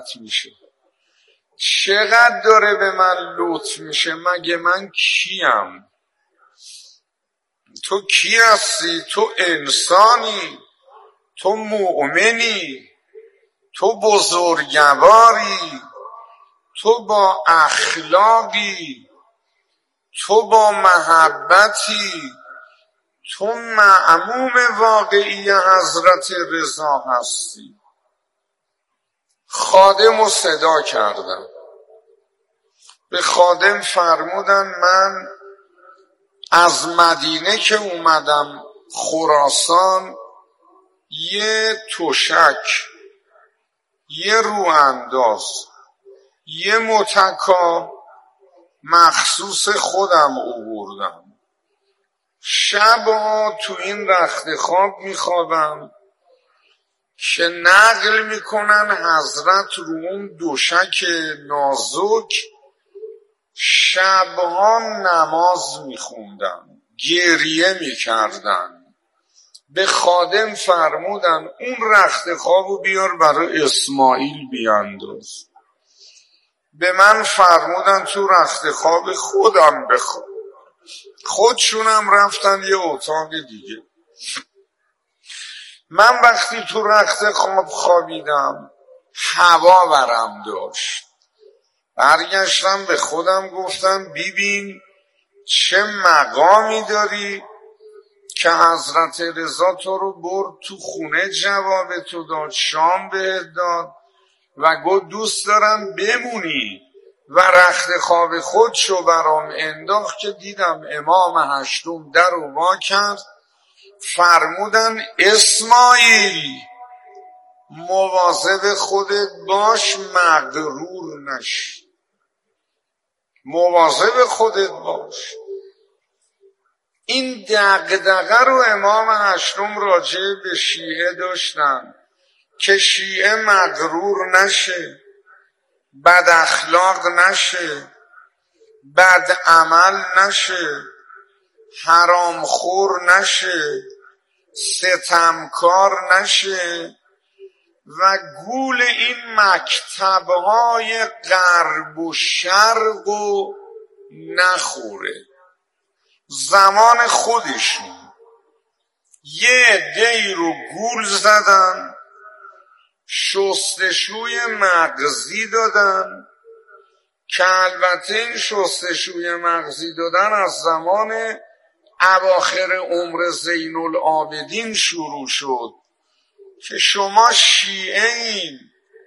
ناراحت میشه. چقدر داره به من لطف میشه. مگه من کیم؟ تو کی هستی؟ تو انسانی، تو مؤمنی، تو بزرگواری، تو با اخلاقی، تو با محبتی، تو معموم واقعی حضرت رضا هستی. خادم رو صدا کردم، به خادم فرمودن من از مدینه که اومدم خراسان یه تشک، یه روانداز، یه متکا مخصوص خودم آوردم. شبها تو این رخت خواب میخوابم که نقل میکنن حضرت رو اون دوشک نازک شبها نماز میخوندن، گریه میکردن. به خادم فرمودن اون رخت خوابو بیار برای اسماعیل بیانداز. به من فرمودن تو رخت خواب خودم بخواب. خودشونم رفتن یه اتاق دیگه. من وقتی تو رخت خواب خوابیدم هوا برم داشت. برگشتم به خودم گفتم ببین چه مقامی داری که حضرت رضا تو رو برد تو خونه، جواب تو داد، شام بهت داد و گفت دوست دارم بمونی و رخت خواب خودشو برام انداخت که دیدم امام هشتم در رو وا کرد. فرمودن اسماعیل مواظب خودت باش، مغرور نش، مواظب خودت باش. این دغدغه رو امام هشتم راجع به شیعه داشتن که شیعه مغرور نشه، بد اخلاق نشه، بد عمل نشه، حرامخور نشه، ستمکار نشه و گول این مکتبهای غرب و شرق و نخوره. زمان خودشون یه عده‌ای رو گول زدن، شستشوی مغزی دادن که البته این شستشوی مغزی دادن از زمان اواخر عمر زین العابدین شروع شد که شما شیعه این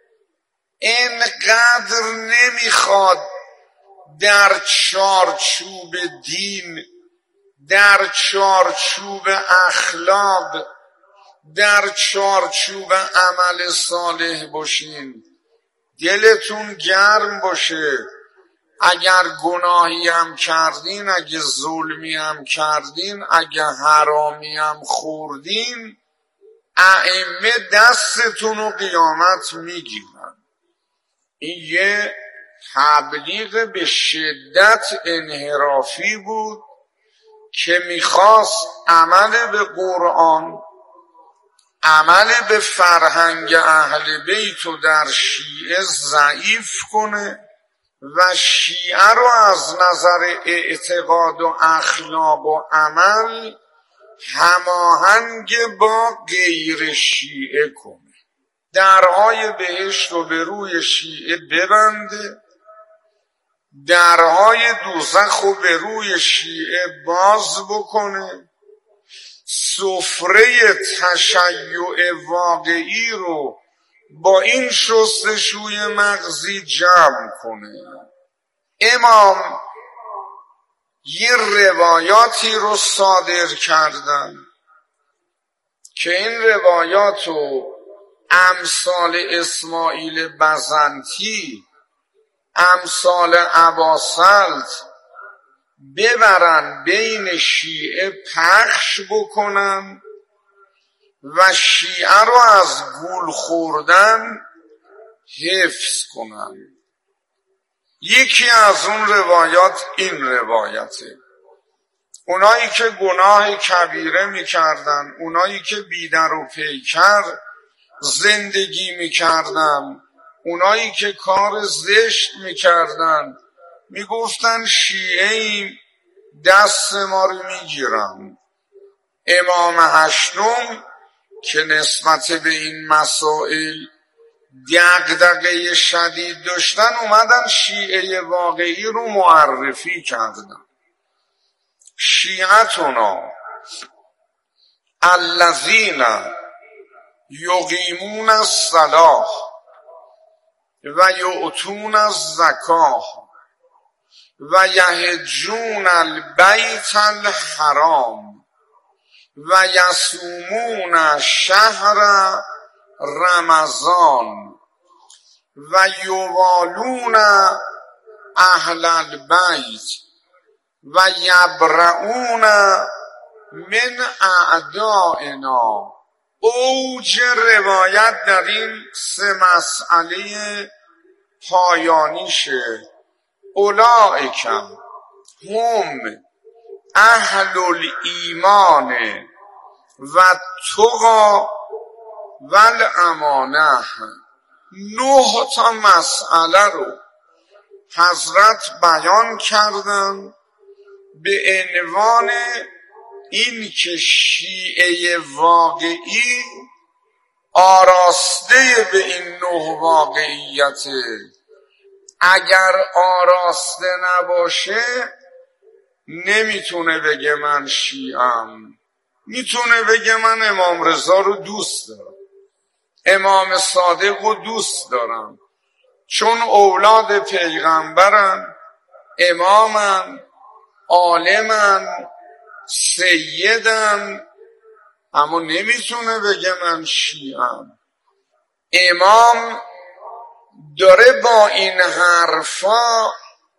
اینقدر نمیخواد در چارچوب دین، در چارچوب اخلاق، در چارچوب عمل صالح باشین. دلتون گرم باشه. اگر گناهی هم کردین، اگه ظلمی هم کردین، اگه حرامی هم خوردین، ائمه دستتون رو قیامت میگیرن. این یه تبلیغ به شدت انحرافی بود که میخواست عمل به قرآن، عمل به فرهنگ اهل بیت رو در شیعه ضعیف کنه و شیعه رو از نظر اعتقاد و اخلاق و عمل هماهنگ با غیر شیعه کنه. درهای بهشت رو به روی شیعه ببنده، درهای دوزخ رو به روی شیعه باز بکنه، سفره تشیع واقعی رو با این شستشوی مغزی جمع کنه. امام یه روایاتی رو صادر کردن که این روایات رو امثال اسماعیل بزنطی، امثال اباسلط ببرن بین شیعه پخش بکنن و شیعه رو از گول خوردن حفظ کنن. یکی از اون روایات این روایته: اونایی که گناه کبیره میکردن، اونایی که بیدر و پیکر زندگی میکردن، اونایی که کار زشت میکردن میگفتن شیعه ایم، دست ما رو میگیرن. امام هشتم که نسبت به این مسائل دغدغه شدید داشتن اومدن شیعه واقعی رو معرفی کردن. شیعتنا الذین یقیمون الصلاة و یؤتون الزکاة و یحجون البیت الحرام و یصومون شهر رمضان و یوالون اهل البیت و یبرؤون من اعدائنا. اوج روایت در این سه مسئله پایانیشه. اولئک هم اهل الایمان و التقی و الامانه. 9 تا مسئله رو حضرت بیان کردن به عنوان این که شیعه واقعی آراسته به این 9 واقعیت. اگر آراسته نباشه نمیتونه بگه من شیعم. میتونه بگه من امام رضا رو دوست دارم، امام صادق رو دوست دارم، چون اولاد پیغمبرن، امامن، عالمن، سیدن، اما نمیتونه بگه من شیعم. امام داره با این حرفا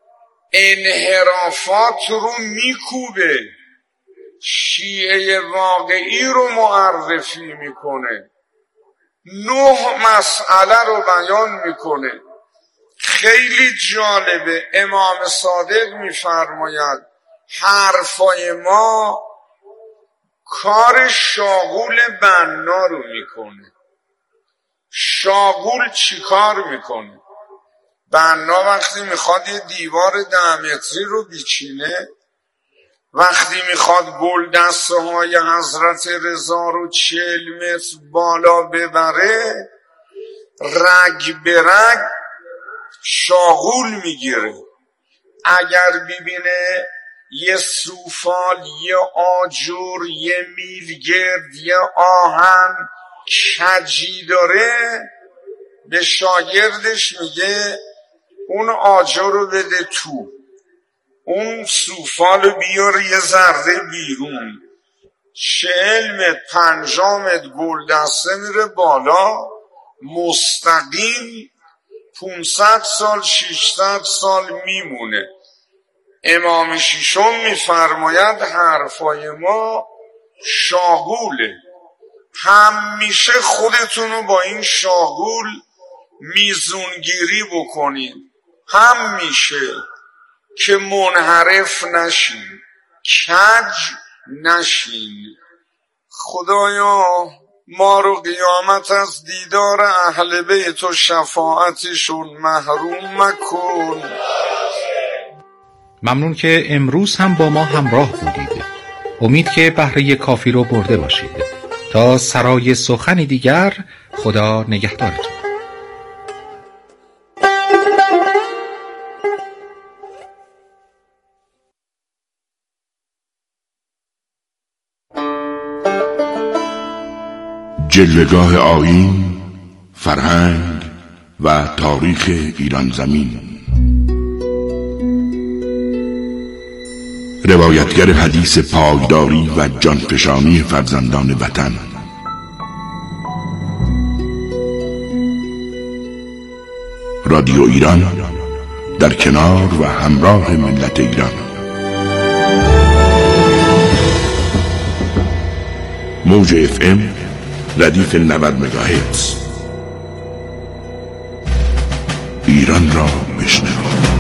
انحرافات رو میکوبه، شیعه واقعی رو معرفی میکنه، 9 مسئله رو بیان میکنه. خیلی جالبه. امام صادق میفرماید حرفای ما کار شاغول بنا رو میکنه. شاغول چی کار میکنه؟ بنا وقتی میخواد یه دیوار 10 متری رو بیچینه، وقتی میخواد گل دسته های حضرت رضا رو 40 متر بالا ببره، رگ به رگ شاغول میگیره. اگر ببینه یه سوفال، یه آجر، یه میلگرد، یه آهن کجی داره، به شاگردش میگه اون آجر رو بده تو، اون سوفال رو بیار یه ذره بیرون. 40 متر 50 متر گل دسته میره بالا، مستقیم 500 سال 600 سال میمونه. امام ششم میفرماید حرفای ما شاغوله. همیشه خودتونو با این شاغول میزونگیری بکنید، همیشه، که منحرف نشین، کج نشین. خدایا ما رو قیامت از دیدار اهل بیت و شفاعتشون محروم مکن. ممنون که امروز هم با ما همراه بودید. امید که بهره کافی رو برده باشید. تا سرای سخنی دیگر، خدا نگهدارتون. جلوه‌گاه آیین، فرهنگ و تاریخ ایران زمین. روایتگر حدیث پایداری و جانفشانی فرزندان وطن. رادیو ایران در کنار و همراه ملت ایران. موج FM ردیف 90 مگاهرتز. ایران را بشنوید.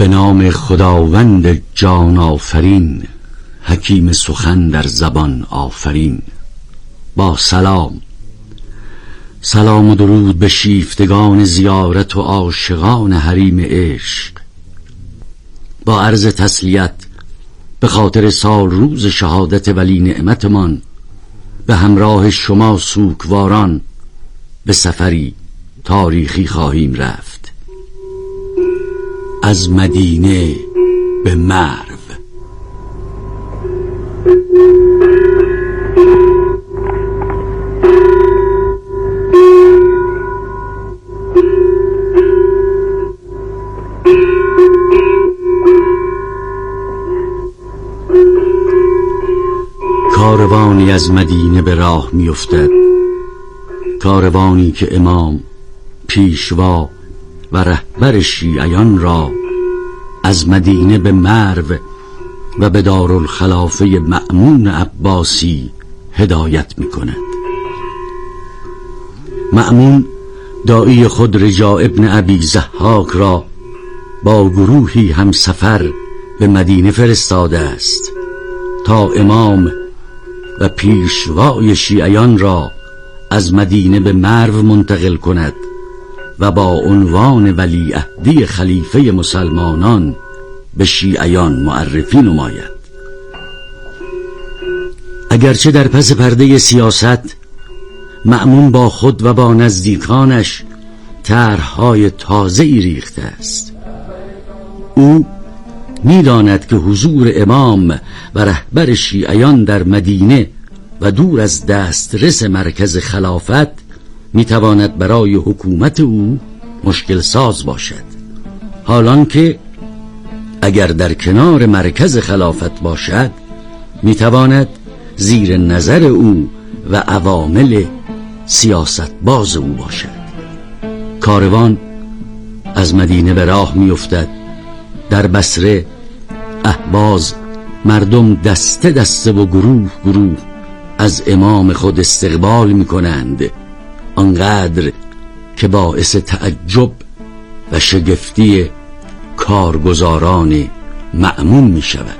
به نام خداوند جان آفرین، حکیم سخن در زبان آفرین. با سلام و درود به شیفتگان زیارت و عاشقان حریم عشق. با عرض تسلیت به خاطر سال روز شهادت ولی نعمتمان به همراه شما سوگواران به سفری تاریخی خواهیم رفت، از مدینه به مرو. کاروانی از مدینه به راه می افتد، کاروانی که امام، پیشوا و رهبر شیعیان را از مدینه به مرو و به دارالخلافه مأمون عباسی هدایت می کند. مأمون داعی خود رجاء ابن ابی ضحاک را با گروهی همسفر به مدینه فرستاده است تا امام و پیشوای شیعیان را از مدینه به مرو منتقل کند و با عنوان ولیعهدی خلیفه مسلمانان به شیعیان معرفی نماید. اگرچه در پس پرده سیاست مأمون با خود و با نزدیکانش طرح‌های تازه‌ای ریخته است. او می‌داند که حضور امام و رهبر شیعیان در مدینه و دور از دسترس مرکز خلافت می‌تواند برای حکومت او مشکل ساز باشد، حالان که اگر در کنار مرکز خلافت باشد می‌تواند زیر نظر او و عوامل سیاست باز او باشد. کاروان از مدینه به راه می‌افتد. در بصره اهواز مردم دسته دسته و گروه گروه از امام خود استقبال می‌کنند، آنقدر که باعث تعجب و شگفتی کارگزاران مأمون می‌شود.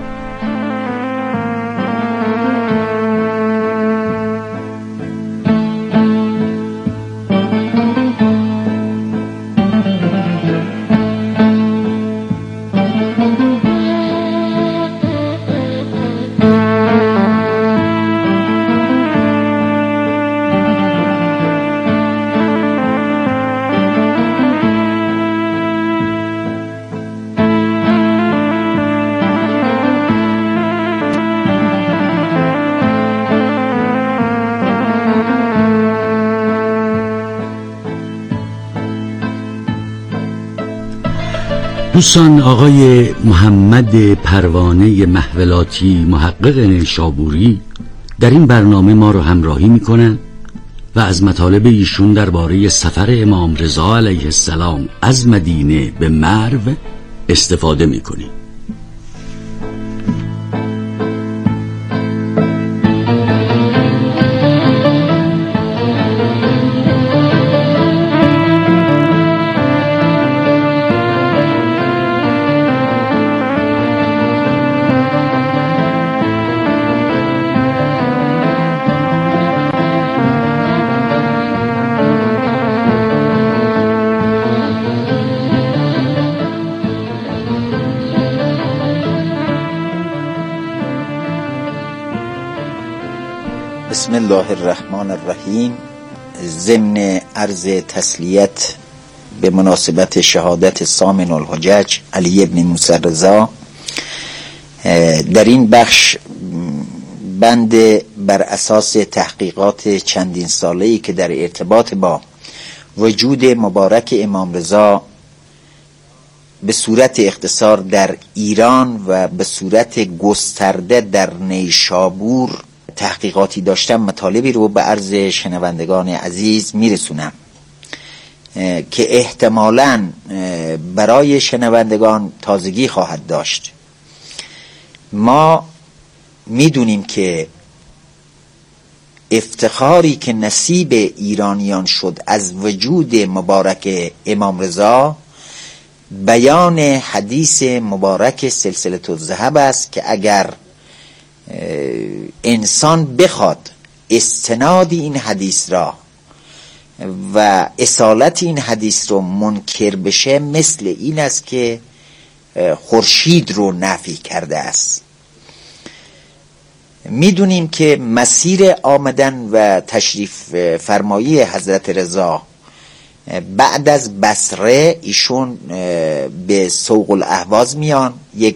دوستان، آقای محمد پروانه محولاتی محقق نیشابوری در این برنامه ما رو همراهی میکنن و از مطالب ایشون درباره سفر امام رضا علیه السلام از مدینه به مرو استفاده میکنیم. بسم الله الرحمن الرحیم. ضمن عرض تسلیت به مناسبت شهادت ثامن الحجج علی ابن موسی رضا، در این بخش بند بر اساس تحقیقات چندین ساله‌ای که در ارتباط با وجود مبارک امام رضا به صورت اختصار در ایران و به صورت گسترده در نیشابور تحقیقاتی داشتم، مطالبی رو به عرض شنوندگان عزیز میرسونم که احتمالاً برای شنوندگان تازگی خواهد داشت. ما میدونیم که افتخاری که نصیب ایرانیان شد از وجود مبارک امام رضا بیان حدیث مبارک سلسله الذهب است که اگر انسان بخواد استناد این حدیث را و اصالت این حدیث رو منکر بشه، مثل این است که خورشید رو نفی کرده است. میدونیم که مسیر آمدن و تشریف فرمایی حضرت رضا بعد از بصره ایشون به سوق الاهواز میان. یک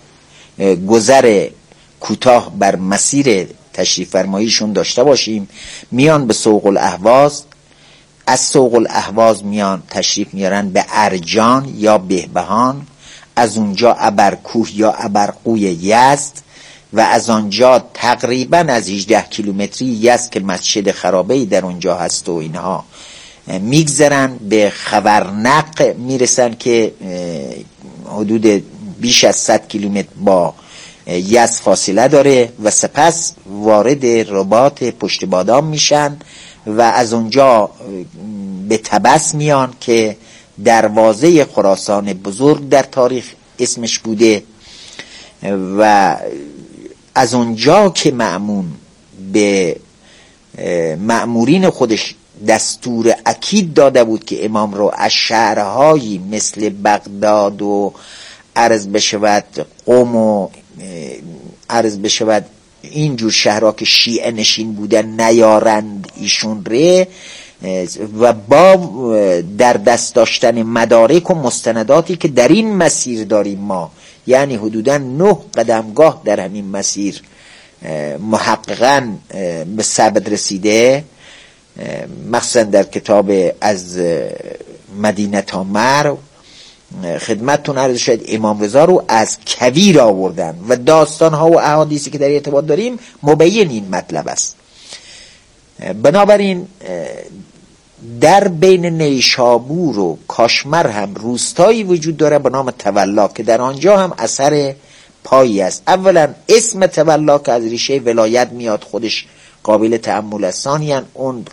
گذر کوتاه بر مسیر تشریف فرماییشون داشته باشیم. میان به سوق الاهواز، از سوق الاهواز میان تشریف میارن به ارجان یا بهبهان، از اونجا ابرکوه یا ابرقوی یزد و از آنجا تقریبا از 18 کیلومتری یزد که مسجد خرابه‌ای در اونجا هست و اینها میگذرن به خورنق میرسن که حدود بیش از 100 کیلومتر با یزد فاصله داره و سپس وارد رباط پشت بادام میشن و از اونجا به طبس میان که دروازه خراسان بزرگ در تاریخ اسمش بوده و از اونجا که مأمون به مأمورین خودش دستور اکید داده بود که امام رو از شهرهایی مثل بغداد و عرض بشود قم و عرض بشود اینجور شهرها که شیعه نشین بودن نیارند ایشون ره و با در دست داشتن مدارک و مستنداتی که در این مسیر داریم ما، یعنی حدوداً 9 قدمگاه در همین مسیر محققاً به ثبت رسیده، مخصوصاً در کتاب از مدینه تا مرو خدمتتون عرض شد امام رضا رو از کویر آوردن و داستانها و احادیثی که در ارتباط داریم مبین این مطلب است. بنابراین در بین نیشابور و کاشمر هم روستایی وجود داره به نام تولا که در آنجا هم اثر پایی است. اولا اسم تولا که از ریشه ولایت میاد خودش قابل تأمل است. ثانیاً اون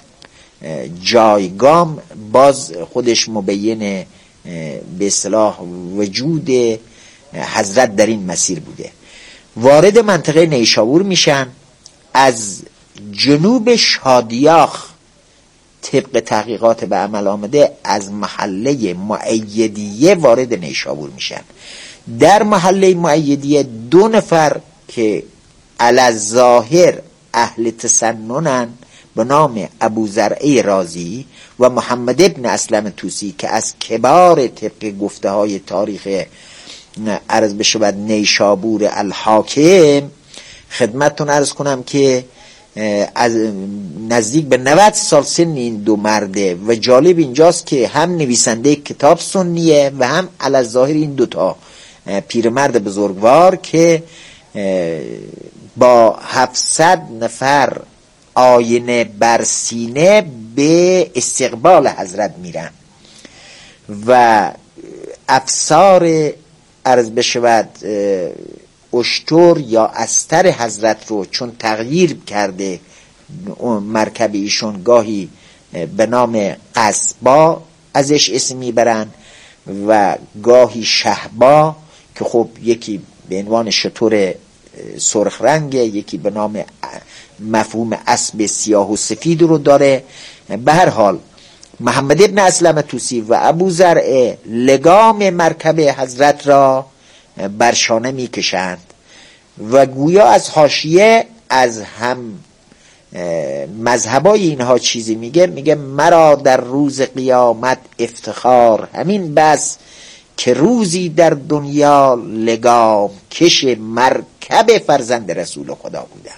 جایگام باز خودش مبین به اصطلاح وجود حضرت در این مسیر بوده. وارد منطقه نیشابور میشن، از جنوب شادیاخ طبق تحقیقات به عمل آمده از محله مؤیدیه وارد نیشابور میشن. در محله مؤیدیه 2 نفر که علی ظاهر اهل تسننن به نام ابوزرعه رازی و محمد ابن اسلم طوسی که از کبار طبق گفته های تاریخ عرض بشود نیشابور الحاکم، خدمتتون عرض کنم که از نزدیک به 90 سال سن این 2 مرده و جالب اینجاست که هم نویسنده کتاب سنیه و هم علی ظاهر این 2 تا پیرمرد بزرگوار که با 700 نفر آینه بر سینه به استقبال حضرت میرن و افسار عرض بشود اشتر یا استر حضرت رو چون تغییر کرده مرکب ایشون گاهی به نام قصبا ازش اسم میبرن و گاهی شهبا که خب یکی به عنوان شتر سرخ رنگ، یکی به نام مفهوم اسب سیاه و سفید رو داره. به هر حال محمد ابن اسلم طوسی و ابو زرعه لگام مرکب حضرت را برشانه میکشند و گویا از حاشیه از هم مذهبای اینها چیزی میگه مرا در روز قیامت افتخار همین بس که روزی در دنیا لگام کش مرکب فرزند رسول خدا بودم.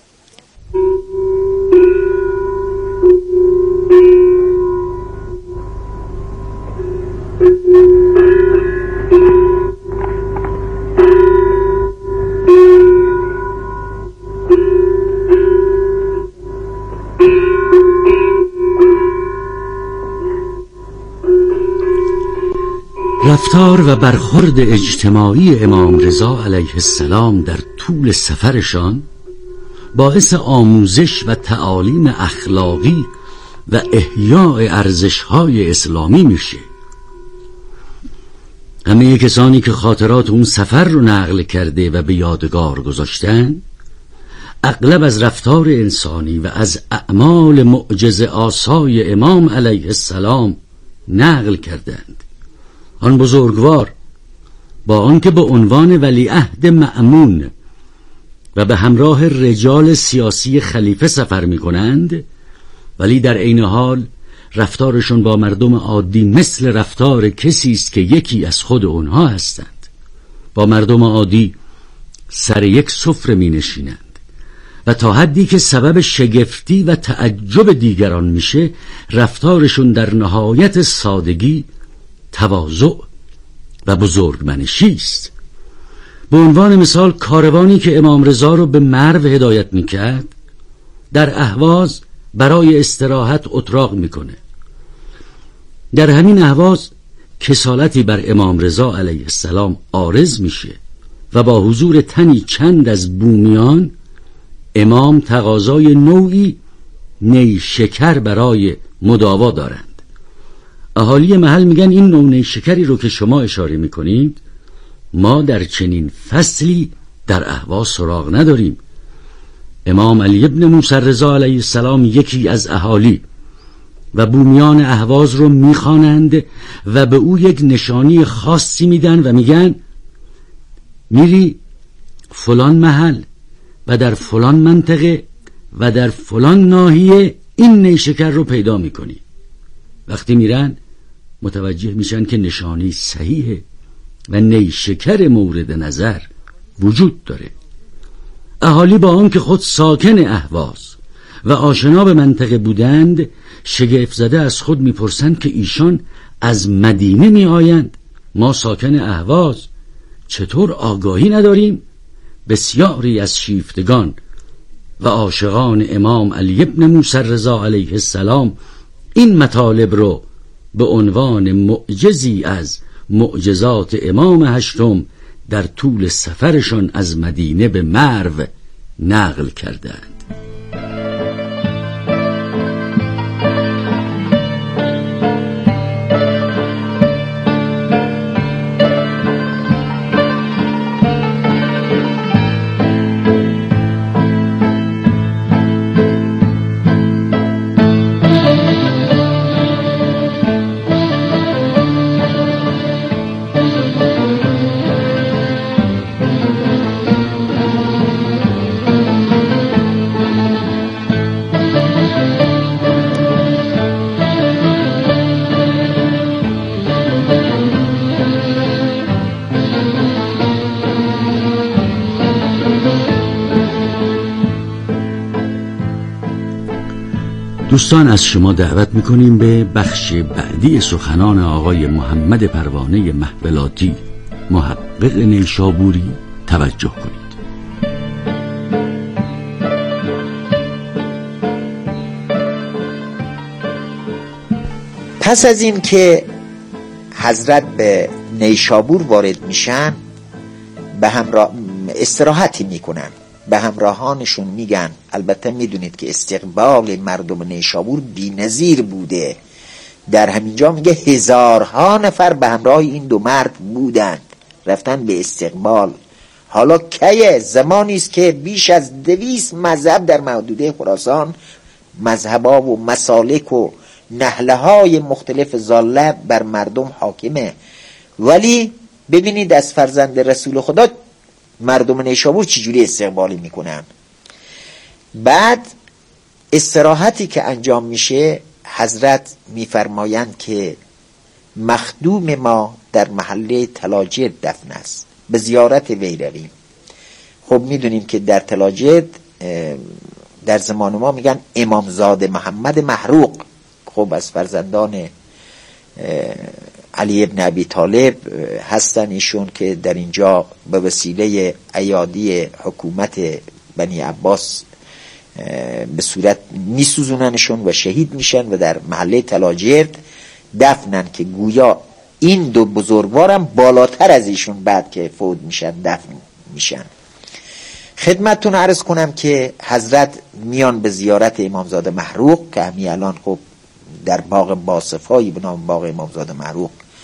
رفتار و برخورد اجتماعی امام رضا علیه السلام در طول سفرشان باعث آموزش و تعالیم اخلاقی و احیاء ارزش‌های اسلامی میشه. همه کسانی که خاطرات اون سفر رو نقل کرده و به یادگار گذاشتن، اغلب از رفتار انسانی و از اعمال معجزه آسای امام علیه السلام نقل کردند. آن بزرگوار با آنکه به عنوان ولیعهد مأمون و به همراه رجال سیاسی خلیفه سفر می کنند، ولی در عین حال رفتارشون با مردم عادی مثل رفتار کسی است که یکی از خود اونها هستند. با مردم عادی سر یک سفره می نشینند و تا حدی که سبب شگفتی و تعجب دیگران میشه، رفتارشون در نهایت سادگی، تواضع و بزرگمنشی است. به عنوان مثال کاروانی که امام رضا رو به مرو هدایت میکرد، در اهواز برای استراحت اتراق میکنه. در همین اهواز کسالتی بر امام رضا علیه السلام عارض میشه و با حضور تنی چند از بومیان امام تقاضای نوعی نیشکر برای مداوا دارند. اهالی محل میگن این نوع نیشکری رو که شما اشاره میکنید ما در چنین فصلی در اهواز سراغ نداریم. امام علی ابن موسی رضا علیه السلام یکی از اهالی و بومیان اهواز رو میخوانند و به او یک نشانی خاصی میدن و میگن میری فلان محل و در فلان منطقه و در فلان ناحیه این نیشکر رو پیدا میکنی. وقتی میرن متوجه میشن که نشانی صحیحه و نیشکر مورد نظر وجود داره. اهالی با آنکه خود ساکن اهواز و آشنا به منطقه بودند، شگفت زده از خود میپرسند که ایشان از مدینه میآیند، ما ساکن اهواز چطور آگاهی نداریم؟ بسیاری از شیفتگان و عاشقان امام علی ابن موسی رضا علیه السلام این مطالب رو به عنوان معجزی از معجزات امام هشتم در طول سفرشان از مدینه به مرو نقل کردند. دوستان، از شما دعوت میکنیم به بخش بعدی سخنان آقای محمد پروانه محولاتی، محقق نیشابوری توجه کنید. پس از این که حضرت به نیشابور وارد میشن، به همراه استراحتی میکنن، به همراهانشون میگن، البته میدونید که استقبال مردم نیشابور بی‌نظیر بوده، در همینجا میگه هزارها نفر به همراه این دو مرد بودند، رفتن به استقبال. حالا که زمانی است که بیش از 200 مذهب در محدوده خراسان، مذهبا و مسالک و نهله های مختلف ضاله بر مردم حاکمه، ولی ببینید از فرزند رسول خدا مردم نیشابور چجوری استقبالی میکنن. بعد استراحتی که انجام میشه، حضرت میفرمایند که مخدوم ما در محله تلاجر دفن است، به زیارت وی رویم. خب میدونیم که در تلاجر در زمان ما میگن امامزاده محمد محروق، خب از فرزندان علی ابن ابی طالب هستن ایشون، که در اینجا به وسیله ایادی حکومت بنی عباس به صورت میسوزوننشون و شهید میشن و در محله تلاجرد دفنن، که گویا این دو بزرگوارم بالاتر از ایشون بعد که فوت میشن دفن میشن. خدمتتون عرض کنم که حضرت میان به زیارت امامزاده محروق، که همین الان خب در باغ باصفایی به نام باغ امامزاده محروق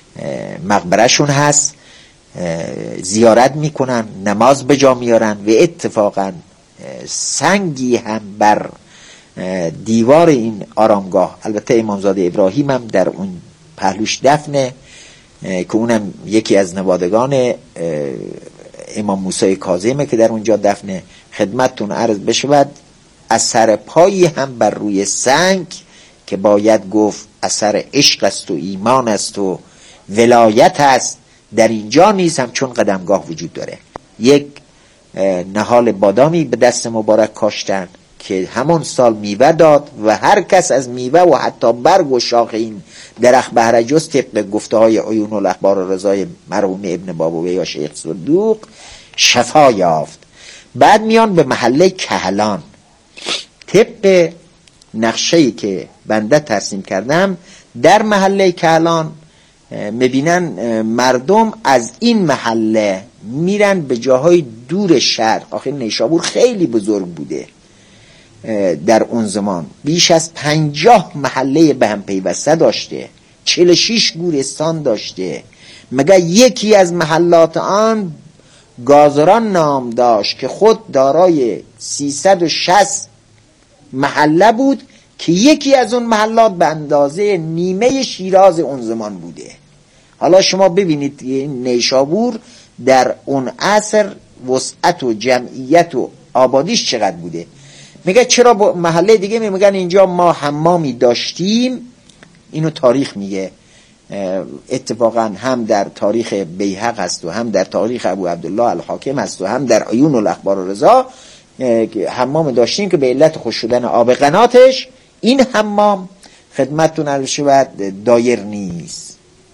مقبرهشون هست، زیارت میکنن، نماز به جا میارن و اتفاقا سنگی هم بر دیوار این آرامگاه، البته امامزاده ابراهیم هم در اون پهلوش دفنه که اونم یکی از نوادگان امام موسی کاظمه که در اونجا دفنه. خدمتتون عرض بشود اثر پایی هم بر روی سنگ که باید گفت اثر عشق است و ایمان است و ولایت است در اینجا نیز هم چون قدمگاه وجود داره. یک نهال بادامی به دست مبارک کاشتن که همون سال میوه داد و هر کس از میوه و حتی برگ و شاخ این درخت بهره جز طبق گفته های عیون الاخبار و رضای مرحوم ابن بابویه یا شیخ صدوق شفا یافت. بعد میان به محله کهلان. طبق نقشه‌ای که بنده ترسیم کردم در محله کهلان میبینن مردم از این محله میرن به جاهای دور شهر. آخه نیشابور خیلی بزرگ بوده در اون زمان، بیش از 50 محله به هم پیوسته داشته، 46 گورستان داشته. مگر یکی از محلات آن گازران نام داشت که خود دارای 360 محله بود که یکی از اون محلات به اندازه نیمه شیراز اون زمان بوده. حالا شما ببینید نیشابور در اون عصر وسعت و جمعیت و آبادیش چقدر بوده. میگه چرا با محله دیگه میگن اینجا ما حمامی داشتیم. اینو تاریخ میگه، اتفاقا هم در تاریخ بیهق هست و هم در تاریخ ابو عبدالله الحاکم هست و هم در عیون الاخبار و رضا حمام داشتیم که به علت خوش شدن آب قناتش این حمام خدمتتون عرض شود دایر نیست.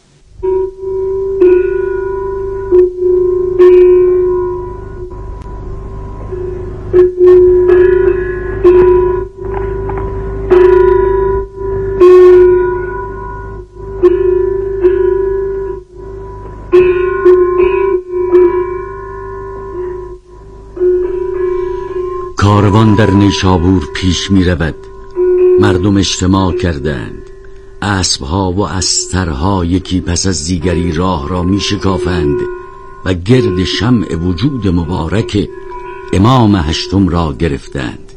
کاروان در نیشابور پیش می رود. مردم اجتماع کردند. اسبها و استرها یکی پس از دیگری راه را می شکافند و گرد شمع وجود مبارک امام هشتم را گرفتند.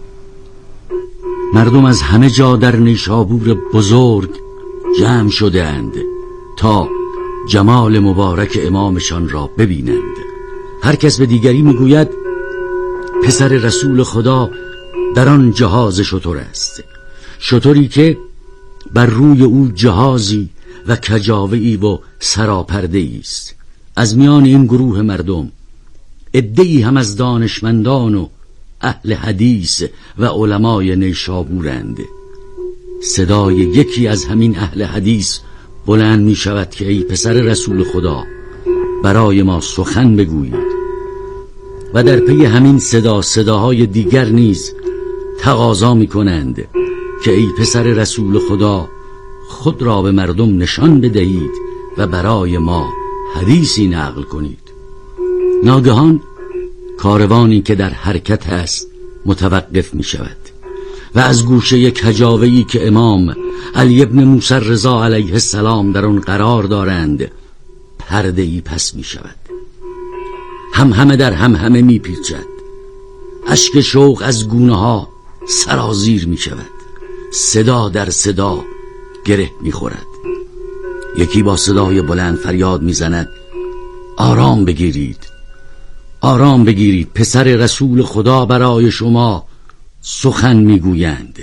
مردم از همه جا در نیشابور بزرگ جمع شدند تا جمال مبارک امامشان را ببینند. هر کس به دیگری می گوید پسر رسول خدا در آن جهاز شتر است، شتری که بر روی او جهازی و کجاوه‌ای و سراپرده‌ای است. از میان این گروه مردم عده‌ای هم از دانشمندان و اهل حدیث و علمای نیشابورند. صدای یکی از همین اهل حدیث بلند می شود که ای پسر رسول خدا برای ما سخن بگویید. و در پی همین صداهای دیگر نیز تقاضا می کنند که ای پسر رسول خدا خود را به مردم نشان بدهید و برای ما حدیثی نقل کنید. ناگهان کاروانی که در حرکت است متوقف می شود و از گوشه کجاوه‌ای که امام علی ابن موسی رضا علیه السلام در آن قرار دارند پرده‌ای پس می شود. همه در همه می پیچد. اشک شوق از گونه ها سرازیر می شود. صدا در صدا گره می خورد. یکی با صدای بلند فریاد می زند آرام بگیرید، آرام بگیرید، پسر رسول خدا برای شما سخن می گویند.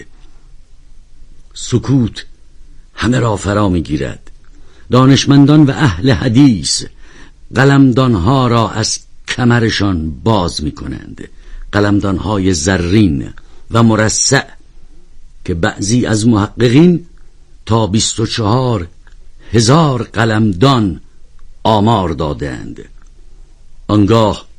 سکوت همه را فرا می گیرد. دانشمندان و اهل حدیث قلمدانها را از کمرشان باز می کنند، قلمدانهای زرین و مرصع که بعضی از محققین تا 24,000 قلمدان آمار دادند. آنگاه